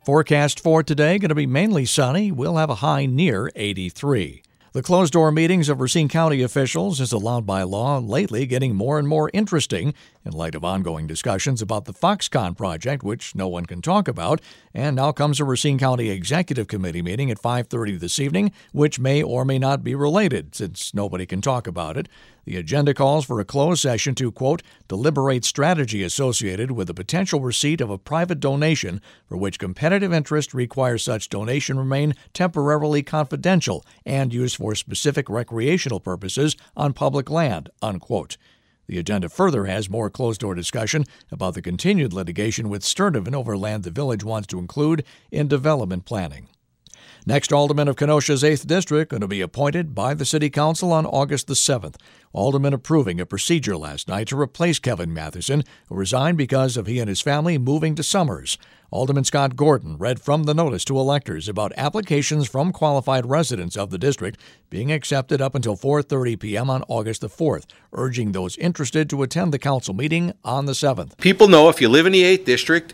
Forecast for today going to be mainly sunny. We'll have a high near 83. The closed-door meetings of Racine County officials is allowed by law, lately getting more and more interesting in light of ongoing discussions about the Foxconn project, which no one can talk about. And now comes a Racine County Executive Committee meeting at 5:30 this evening, which may or may not be related, since nobody can talk about it. The agenda calls for a closed session to, quote, deliberate strategy associated with the potential receipt of a private donation for which competitive interest requires such donation remain temporarily confidential and used for specific recreational purposes on public land, unquote. The agenda further has more closed-door discussion about the continued litigation with Sturtevant over land the village wants to include in development planning. Next alderman of Kenosha's 8th District going to be appointed by the City Council on August the 7th. Aldermen approving a procedure last night to replace Kevin Matheson, who resigned because of he and his family moving to Summers. Alderman Scott Gordon read from the notice to electors about applications from qualified residents of the district being accepted up until 4:30 p.m. on August the 4th, urging those interested to attend the council meeting on the 7th. People know if you live in the 8th District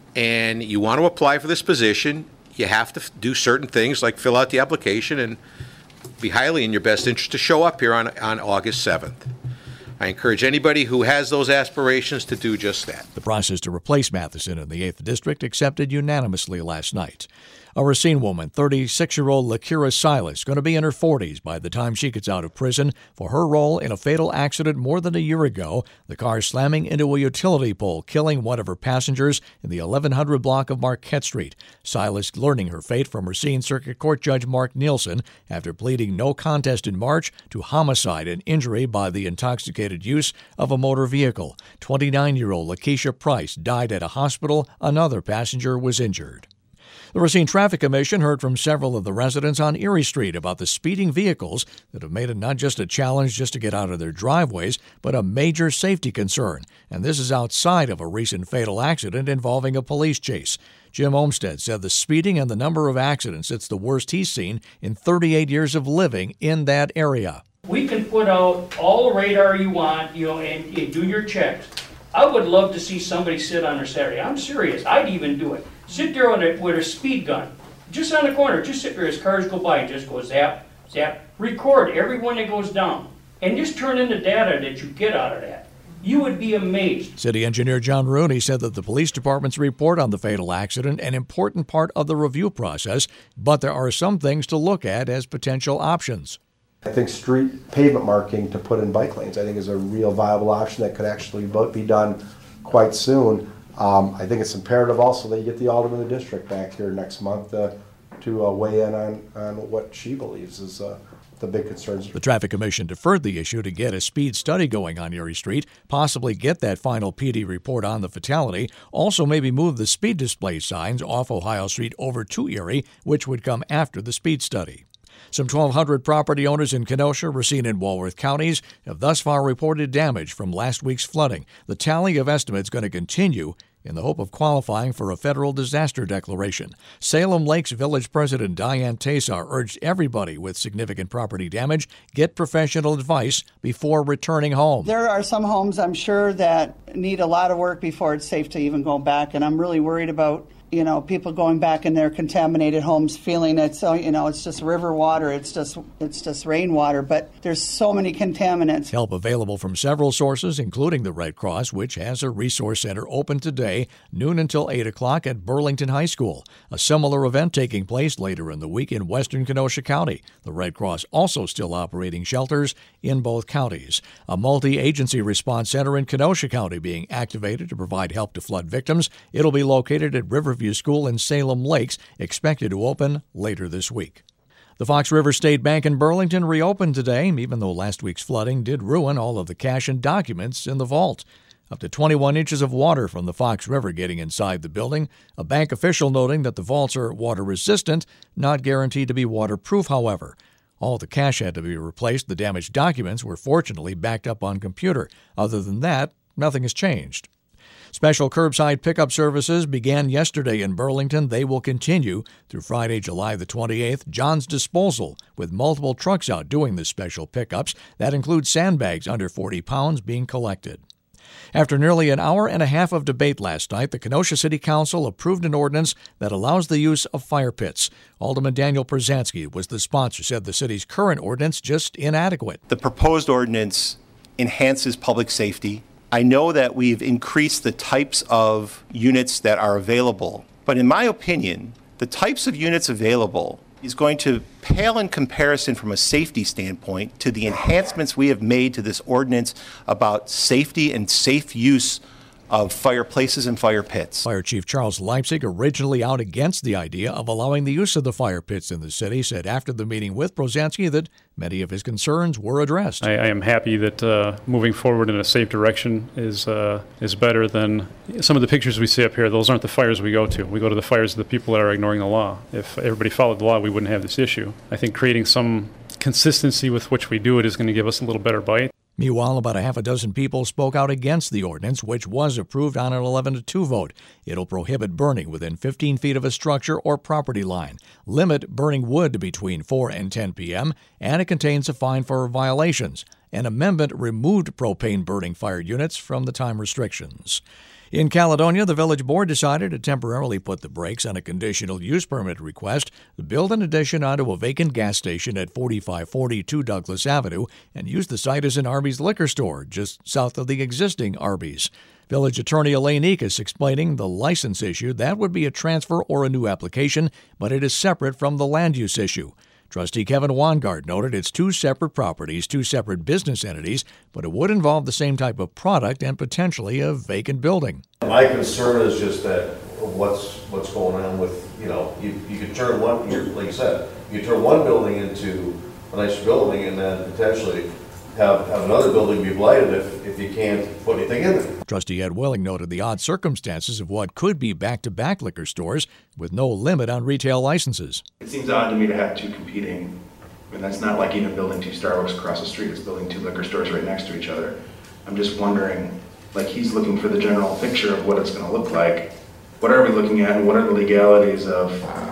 and you want to apply for this position, you have to do certain things like fill out the application and be highly in your best interest to show up here on August 7th. I encourage anybody who has those aspirations to do just that. The process to replace Matheson in the 8th District accepted unanimously last night. A Racine woman, 36-year-old Lakira Silas, going to be in her 40s by the time she gets out of prison for her role in a fatal accident more than a year ago, the car slamming into a utility pole, killing one of her passengers in the 1100 block of Marquette Street. Silas learning her fate from Racine Circuit Court Judge Mark Nielsen after pleading no contest in March to homicide and injury by the intoxicated use of a motor vehicle. 29-year-old Lakeisha Price died at a hospital. Another passenger was injured. The Racine Traffic Commission heard from several of the residents on Erie Street about the speeding vehicles that have made it not just a challenge just to get out of their driveways, but a major safety concern. And this is outside of a recent fatal accident involving a police chase. Jim Olmstead said the speeding and the number of accidents, it's the worst he's seen in 38 years of living in that area. We can put out all the radar you want, and do your checks. I would love to see somebody sit on a Saturday. I'm serious. I'd even do it. Sit there with a speed gun, just on the corner. Just sit there as cars go by. Just go zap, zap. Record everyone that goes down, and just turn in the data that you get out of that. You would be amazed. City Engineer John Rooney said that the police department's report on the fatal accident an important part of the review process, but there are some things to look at as potential options. I think street pavement marking to put in bike lanes, I think, is a real viable option that could actually be done quite soon. I think it's imperative also that you get the alderman of the district back here next month to weigh in on what she believes is the big concerns. The Traffic Commission deferred the issue to get a speed study going on Erie Street, possibly get that final PD report on the fatality, also maybe move the speed display signs off Ohio Street over to Erie, which would come after the speed study. Some 1,200 property owners in Kenosha, Racine, and Walworth counties have thus far reported damage from last week's flooding. The tally of estimates going to continue in the hope of qualifying for a federal disaster declaration. Salem Lakes Village President Diane Tesar urged everybody with significant property damage get professional advice before returning home. There are some homes, I'm sure, that need a lot of work before it's safe to even go back, and I'm really worried about people going back in their contaminated homes feeling it's just river water, it's just rainwater, but there's so many contaminants. Help available from several sources, including the Red Cross, which has a resource center open today, noon until 8 o'clock at Burlington High School. A similar event taking place later in the week in western Kenosha County. The Red Cross also still operating shelters in both counties. A multi-agency response center in Kenosha County being activated to provide help to flood victims. It'll be located at Riverview School in Salem Lakes, expected to open later this week. The Fox River State Bank in Burlington reopened today, even though last week's flooding did ruin all of the cash and documents in the vault. Up to 21 inches of water from the Fox River getting inside the building. A bank official noting that the vaults are water-resistant, not guaranteed to be waterproof, however. All the cash had to be replaced. The damaged documents were fortunately backed up on computer. Other than that, nothing has changed. Special curbside pickup services began yesterday in Burlington. They will continue through Friday, July the 28th. John's Disposal, with multiple trucks out doing the special pickups. That includes sandbags under 40 pounds being collected. After nearly an hour and a half of debate last night, the Kenosha City Council approved an ordinance that allows the use of fire pits. Alderman Daniel Przansky was the sponsor, said the city's current ordinance just inadequate. The proposed ordinance enhances public safety. I know that we've increased the types of units that are available, but in my opinion, the types of units available is going to pale in comparison from a safety standpoint to the enhancements we have made to this ordinance about safety and safe use of fireplaces and fire pits. Fire Chief Charles Leipzig, originally out against the idea of allowing the use of the fire pits in the city, said after the meeting with Przansky that many of his concerns were addressed. I am happy that moving forward in a safe direction is better than some of the pictures we see up here. Those aren't the fires we go to. We go to the fires of the people that are ignoring the law. If everybody followed the law, we wouldn't have this issue. I think creating some consistency with which we do it is going to give us a little better bite. Meanwhile, about a half a dozen people spoke out against the ordinance, which was approved on an 11-2 vote. It'll prohibit burning within 15 feet of a structure or property line, limit burning wood between 4 and 10 p.m., and it contains a fine for violations. An amendment removed propane burning fire units from the time restrictions. In Caledonia, the village board decided to temporarily put the brakes on a conditional use permit request to build an addition onto a vacant gas station at 4542 Douglas Avenue and use the site as an Arby's liquor store just south of the existing Arby's. Village Attorney Elaine Ekus explaining the license issue. That would be a transfer or a new application, but it is separate from the land use issue. Trustee Kevin Wangard noted it's two separate properties, two separate business entities, but it would involve the same type of product and potentially a vacant building. My concern is just that what's going on with, you could turn one, like you said, you turn one building into a nice building and then potentially have another building be blighted if you can't put anything in there. Trustee Ed Willing noted the odd circumstances of what could be back-to-back liquor stores with no limit on retail licenses. It seems odd to me to have two competing. That's not like even building two Starbucks across the street. It's building two liquor stores right next to each other. I'm just wondering, he's looking for the general picture of what it's going to look like. What are we looking at, and what are the legalities of?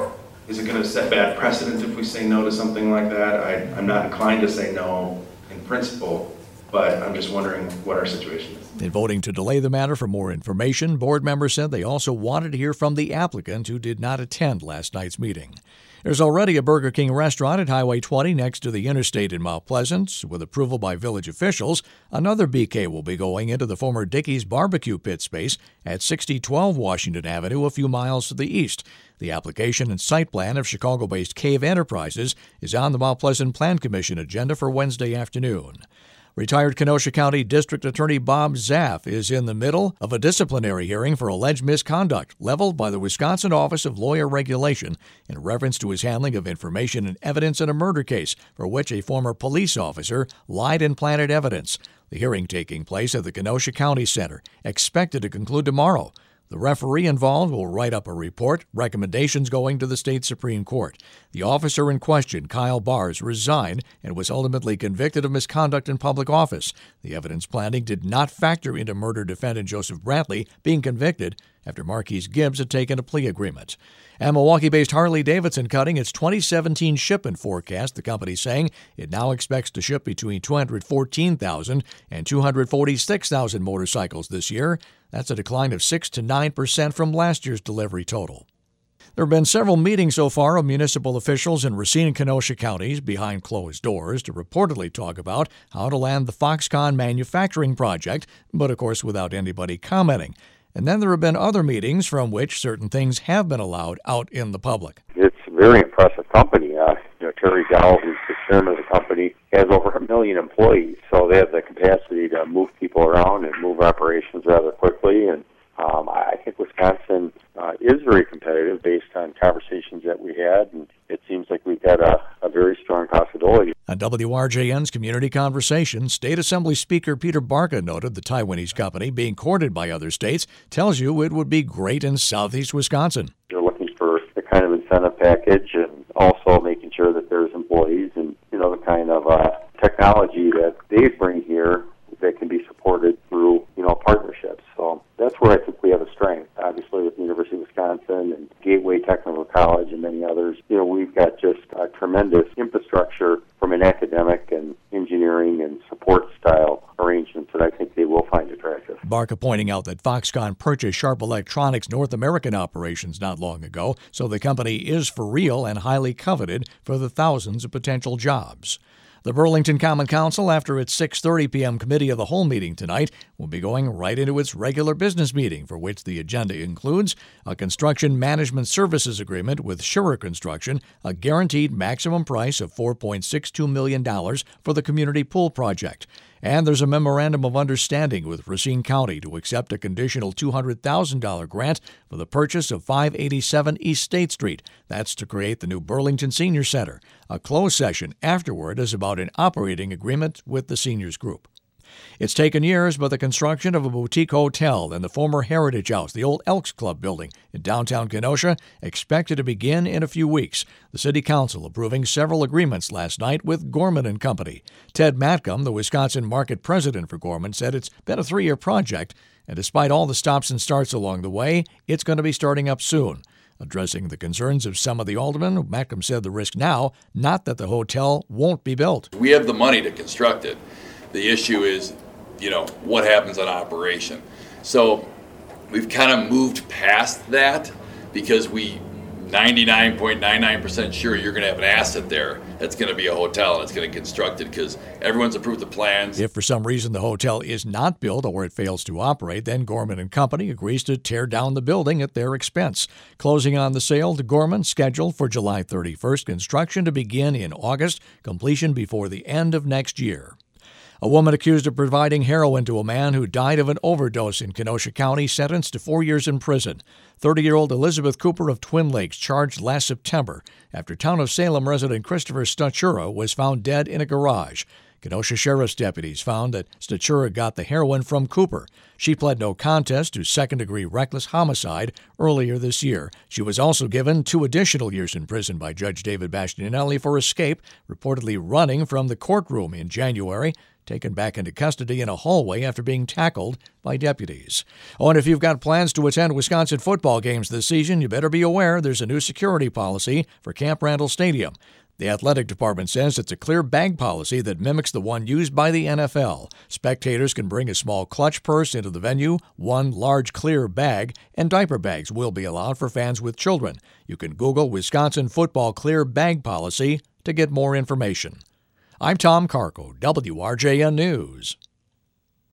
Is it going to set bad precedent if we say no to something like that? I'm not inclined to say no in principle, but I'm just wondering what our situation is. In voting to delay the matter for more information, board members said they also wanted to hear from the applicant who did not attend last night's meeting. There's already a Burger King restaurant at Highway 20 next to the interstate in Mount Pleasant. With approval by village officials, another BK will be going into the former Dickey's barbecue pit space at 6012 Washington Avenue, a few miles to the east. The application and site plan of Chicago-based Cave Enterprises is on the Mount Pleasant Plan Commission agenda for Wednesday afternoon. Retired Kenosha County District Attorney Bob Zaff is in the middle of a disciplinary hearing for alleged misconduct leveled by the Wisconsin Office of Lawyer Regulation in reference to his handling of information and evidence in a murder case for which a former police officer lied and planted evidence. The hearing taking place at the Kenosha County Center, expected to conclude tomorrow. The referee involved will write up a report, recommendations going to the state Supreme Court. The officer in question, Kyle Bars, resigned and was ultimately convicted of misconduct in public office. The evidence planting did not factor into murder defendant Joseph Brantley being convicted after Marquise Gibbs had taken a plea agreement. And Milwaukee-based Harley-Davidson cutting its 2017 shipment forecast, the company saying it now expects to ship between 214,000 and 246,000 motorcycles this year. That's a decline of 6 to 9% from last year's delivery total. There have been several meetings so far of municipal officials in Racine and Kenosha counties behind closed doors to reportedly talk about how to land the Foxconn manufacturing project, but of course without anybody commenting. And then there have been other meetings from which certain things have been allowed out in the public. It's a very impressive company. Terry Dow, who's the chairman of the company, has over 1 million employees, so they have the capacity to move people around and move operations rather quickly. And I think Wisconsin is very competitive based on conversations that we had, and it seems like we've got a very strong possibility. On WRJN's Community Conversation, State Assembly Speaker Peter Barca noted the Taiwanese company being courted by other states tells you it would be great in southeast Wisconsin. They're looking for the kind of incentive package and also making sure that there's employees and, the kind of technology that they bring here that can be supported through, partnerships. So that's where I think we have a strength, obviously with the University of Wisconsin and Gateway Tech Jacksonville College and many others. We've got just a tremendous infrastructure from an academic and engineering and support style arrangements that I think they will find attractive. Barca pointing out that Foxconn purchased Sharp Electronics' North American operations not long ago, so the company is for real and highly coveted for the thousands of potential jobs. The Burlington Common Council, after its 6:30 p.m. Committee of the Whole meeting tonight, will be going right into its regular business meeting, for which the agenda includes a construction management services agreement with Schurer Construction, a guaranteed maximum price of $4.62 million for the community pool project. And there's a memorandum of understanding with Racine County to accept a conditional $200,000 grant for the purchase of 587 East State Street. That's to create the new Burlington Senior Center. A closed session afterward is about an operating agreement with the seniors group. It's taken years, but the construction of a boutique hotel in the former Heritage House, the old Elks Club building in downtown Kenosha, expected to begin in a few weeks. The City Council approving several agreements last night with Gorman & Company. Ted Matcom, the Wisconsin market president for Gorman, said it's been a 3-year project, and despite all the stops and starts along the way, it's going to be starting up soon. Addressing the concerns of some of the aldermen, Matcom said the risk now, not that the hotel won't be built. We have the money to construct it. The issue is, what happens on operation. So we've kind of moved past that because we 99.99% sure you're going to have an asset there that's going to be a hotel and it's going to get constructed because everyone's approved the plans. If for some reason the hotel is not built or it fails to operate, then Gorman & Company agrees to tear down the building at their expense. Closing on the sale to Gorman scheduled for July 31st, construction to begin in August, completion before the end of next year. A woman accused of providing heroin to a man who died of an overdose in Kenosha County sentenced to 4 years in prison. 30-year-old Elizabeth Cooper of Twin Lakes charged last September after Town of Salem resident Christopher Stachura was found dead in a garage. Kenosha Sheriff's deputies found that Stachura got the heroin from Cooper. She pled no contest to second-degree reckless homicide earlier this year. She was also given 2 additional years in prison by Judge David Bastianelli for escape, reportedly running from the courtroom in January, taken back into custody in a hallway after being tackled by deputies. Oh, and if you've got plans to attend Wisconsin football games this season, you better be aware there's a new security policy for Camp Randall Stadium. The athletic department says it's a clear bag policy that mimics the one used by the NFL. Spectators can bring a small clutch purse into the venue, 1 large clear bag, and diaper bags will be allowed for fans with children. You can Google Wisconsin football clear bag policy to get more information. I'm Tom Carco, WRJN News.